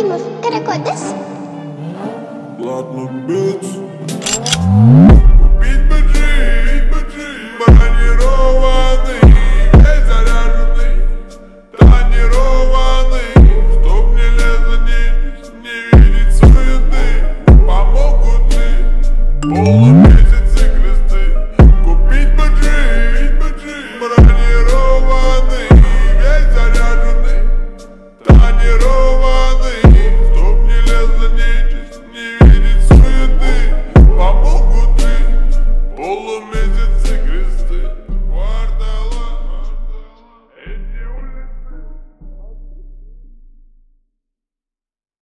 Ибрагимов, Каракодес. Ладно, бич. Купить баджи, бронированный, весь заряженный, тонированный, чтоб не лезла нечисть, не видеть суеты, помогут ли полами.